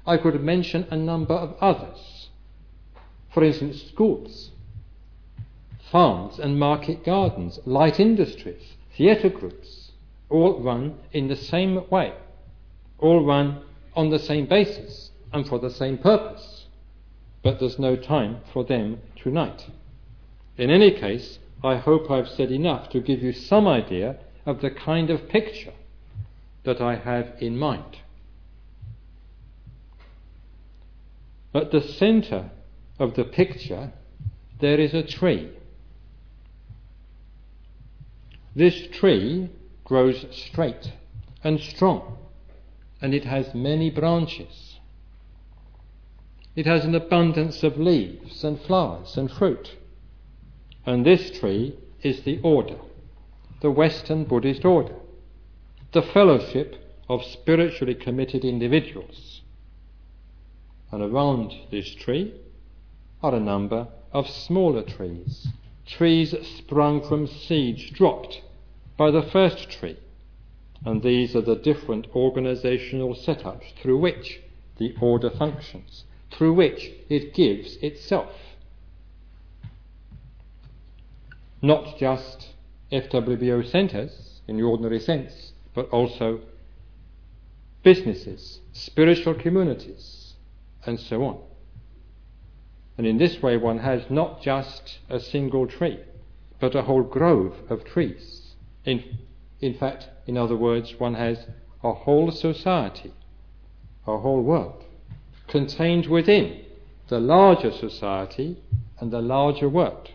I could mention a number of others. For instance, schools, farms and market gardens, light industries, theatre groups, all run in the same way, all run on the same basis and for the same purpose, but there's no time for them tonight. In any case, I hope I've said enough to give you some idea of the kind of picture that I have in mind. At the centre of the picture, there is a tree. This tree grows straight and strong, and it has many branches. It has an abundance of leaves and flowers and fruit. And this tree is the order, the Western Buddhist order, the fellowship of spiritually committed individuals. And around this tree are a number of smaller trees, trees sprung from seeds dropped by the first tree. And these are the different organizational setups through which the order functions, through which it gives itself. Not just FWBO centres in the ordinary sense, but also businesses, spiritual communities, and so on. And in this way one has not just a single tree, but a whole grove of trees. In fact, in other words, one has a whole society, a whole world, contained within the larger society and the larger world.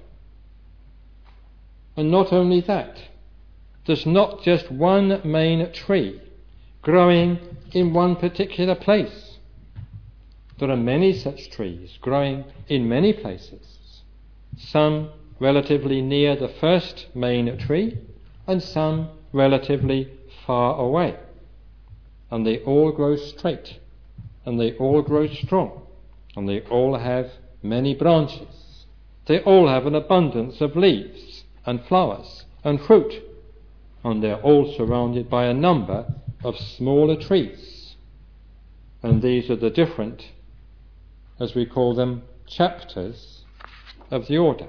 And not only that, there's not just one main tree growing in one particular place. There are many such trees growing in many places, some relatively near the first main tree and some relatively far away. And they all grow straight, and they all grow strong, and they all have many branches. They all have an abundance of leaves and flowers and fruit, and they're all surrounded by a number of smaller trees. And these are the different, as we call them, chapters of the order,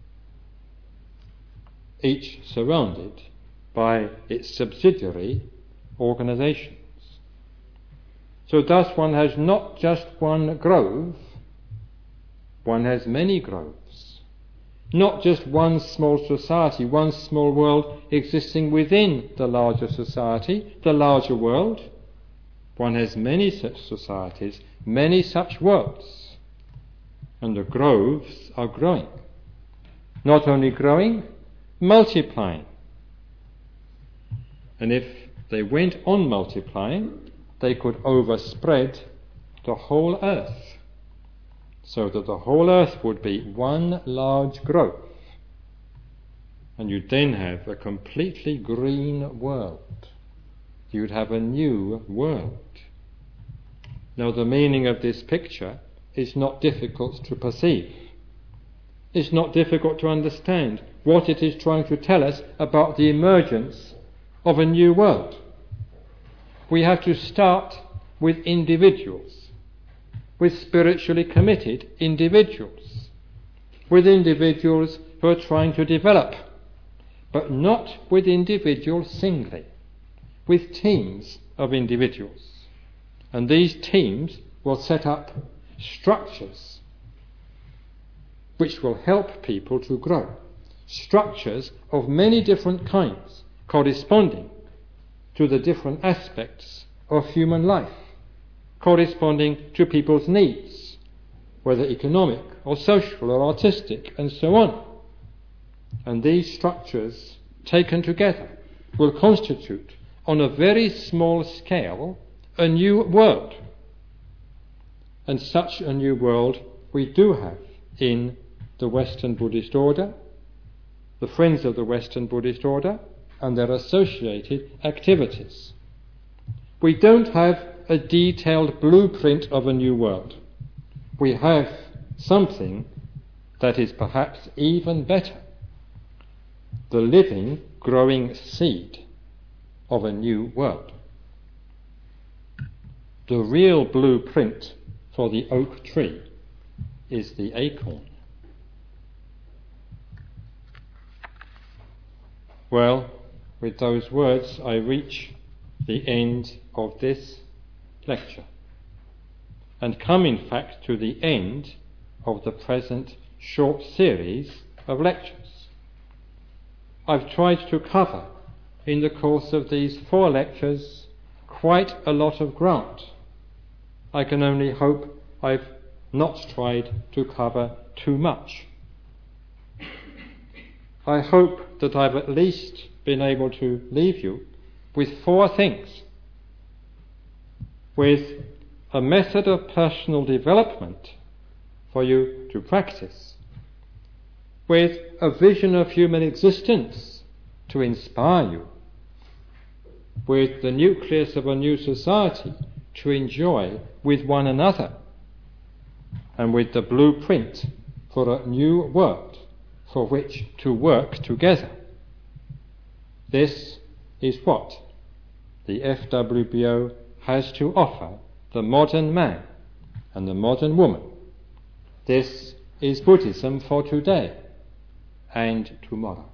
each surrounded by its subsidiary organizations. So thus one has not just one grove, one has many groves. Not just one small society, one small world existing within the larger society, the larger world. One has many such societies, many such worlds. And the groves are growing. Not only growing, multiplying. And if they went on multiplying, they could overspread the whole earth, so that the whole earth would be one large grove. And you'd then have a completely green world. You'd have a new world. Now the meaning of this picture is not difficult to perceive. It's not difficult to understand what it is trying to tell us about the emergence of a new world. We have to start with individuals, with spiritually committed individuals, with individuals who are trying to develop, but not with individuals singly, with teams of individuals. And these teams will set up structures which will help people to grow, structures of many different kinds, corresponding to the different aspects of human life, corresponding to people's needs, whether economic or social or artistic, and so on. And these structures, taken together, will constitute, on a very small scale, a new world. And such a new world we do have in the Western Buddhist order, the Friends of the Western Buddhist order, and their associated activities. We don't have a detailed blueprint of a new world. We have something that is perhaps even better, the living, growing seed of a new world. The real blueprint for the oak tree is the acorn. Well, with those words I reach the end of this lecture and come in fact to the end of the present short series of lectures. I've tried to cover in the course of these 4 lectures quite a lot of ground. I can only hope I've not tried to cover too much. I hope that I've at least been able to leave you with 4 things. With a method of personal development for you to practice. With a vision of human existence to inspire you. With the nucleus of a new society to enjoy with one another. And with the blueprint for a new world for which to work together. This is what the FWBO has to offer the modern man and the modern woman. This is Buddhism for today and tomorrow.